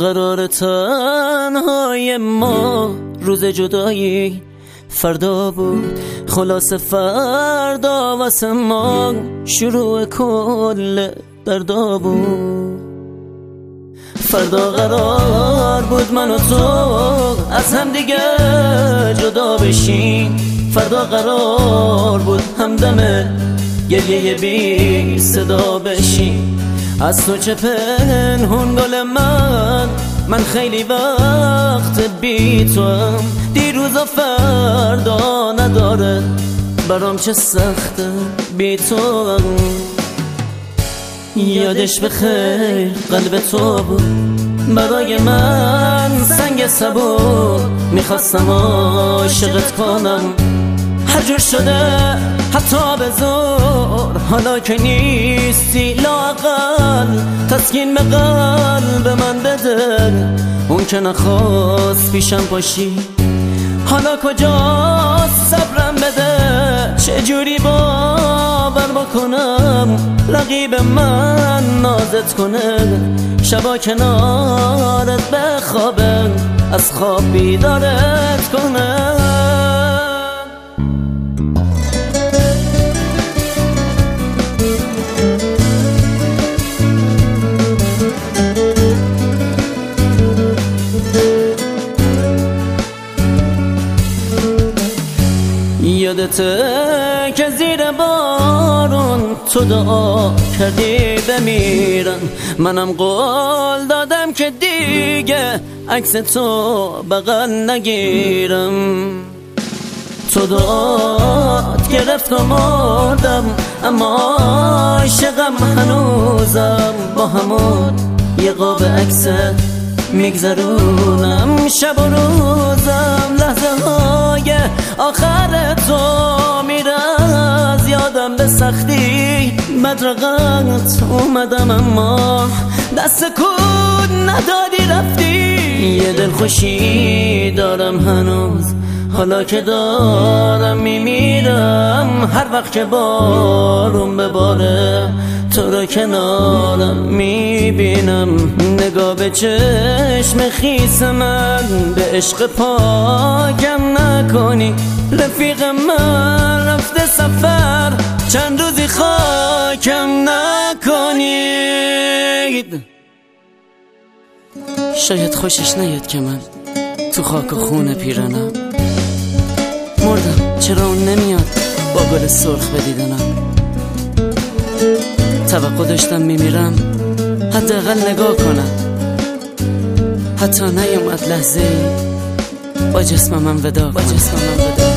قرار تنهای ما روز جدایی فردا بود، خلاص فردا واسه ما شروع کل دردا بود. فردا قرار بود من و تو از هم دیگه جدا بشیم، فردا قرار بود همدم گریه بی صدا بشیم. از تو چه پنهون گل من خیلی وقت بی تو هم، دیروز و فردا نداره برام چه سخته بی تو هم. یادش بخیر قلب تو بود برای من سنگ صبور، میخواستم عاشقت کنم هر جور شده حتی به زور. حالا که نیستی لااقل تسکین به قلب من بده، اون که نخواست پیشم باشی حالا کجاست صبرم بده. چجوری باور بکنم رقیب من نازت کنه، شبا کنارت بخوابه از خواب بیدارت کنه. یادته که زیر بارون تو دعا کردی بمیرم، منم قول دادم که دیگه عکس تو بغل نگیرم. تو دعات گرفت و مردم اما عاشقم هنوزم، با همون یه قاب عکست میگذرونم شب و روزم. لحظه های آخر تو میره از یادم به سختی، بدرقت اومدم اما دست کود ندادی رفتی. یه دل خوشی دارم هنوز حالا که دارم میمیرم، هر وقت که بارون بباره تو رو کنارم میبینم. نگاه به چشم خیس من به عشق پاکم نکنی، رفیق من رفته سفر چند روزی خاکم نکنید. شاید خوشش نیاد که من تو خاک و خون پیرانم مردم، چرا اون نمیاد با گل سرخ به دیدنم. توقع داشتم میمیرم حداقل نگاه کنم، حتی نیومد لحظه ای با جسمم وداع کنم.